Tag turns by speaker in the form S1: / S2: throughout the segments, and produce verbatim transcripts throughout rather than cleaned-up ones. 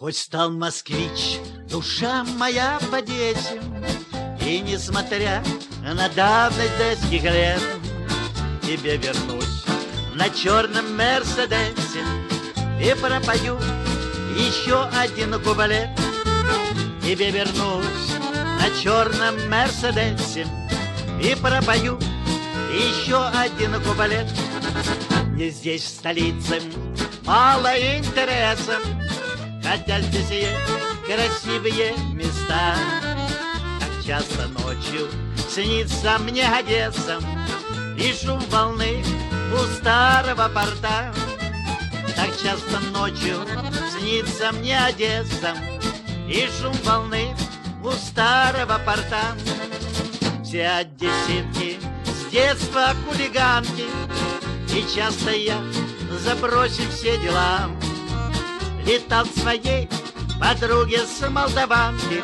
S1: Хоть стал москвич, душа моя в Одессе, и несмотря на давность детских лет, тебе вернусь на черном Мерседесе и пропою еще один куплет. Тебе вернусь на черном Мерседесе и пропою еще один куплет. Мне здесь, в столице, мало интереса, хотя здесь есть красивые места. Так часто ночью снится мне Одесса и шум волны у старого порта. Так часто ночью снится мне Одесса и шум волны у старого порта. Все одесситки с детства хулиганки, и часто я, забросив все дела, летал к своей подруге с Молдаванки,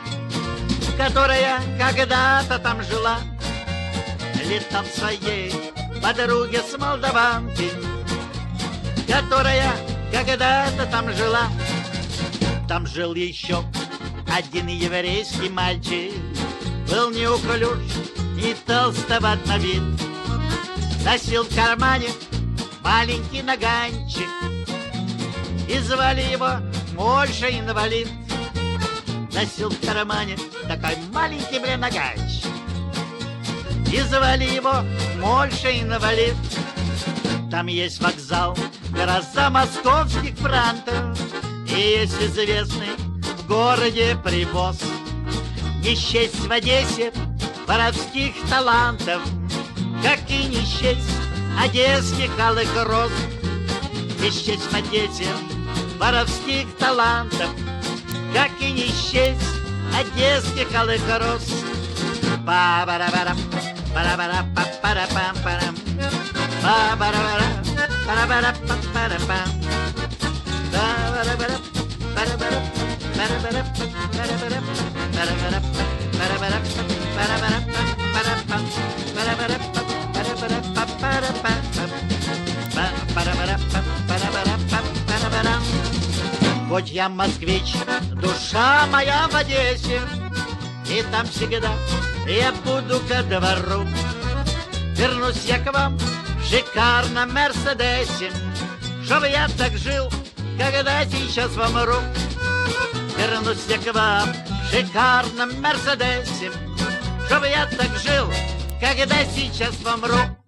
S1: которая когда-то там жила. Летал к своей подруге с Молдаванки, которая когда-то там жила. Там жил еще один еврейский мальчик, был неуклюж и толстоват на вид, носил в кармане маленький наганчик, и звали его Мойша инвалид. Носил в кармане такой маленький, блин, наганчик, и звали его Мойша инвалид. Там есть вокзал, гроза московских франтов, и есть известный в городе привоз. Не счесть в Одессе воровских талантов, как и не счесть одесских алых роз. Не счесть в Одессе воровских талантов, как и не счесть одесских алых роз. Па-ба-ра-ба-ра, па-ра-ба-ра, па-па-ра-пам-парам, па-ба-ра-ба-ра, па-ра-ба-ра, па-па-ра-пам, па-ба-ра-ба-ра, па-ра-ба-ра, па-ра-ба-ра, па-ра-ба-ра, па-ра-ба-ра, па-ра-ба-ра, па-ра-ба-ра, па-ра-пам, па-ра-ба-ра, па-ра-ба-ра, па-па-ра-пам, па-ра-ба-ра, па-ра-ба-ра, па-ра-ба-ра. Хоть я москвич, душа моя в Одессе, и там всегда я буду ко двору. Вернусь я к вам в шикарном Мерседесе, чтоб я так жил, когда сейчас помру. Вернусь я к вам в шикарном Мерседесе, чтоб я так жил, когда сейчас помру.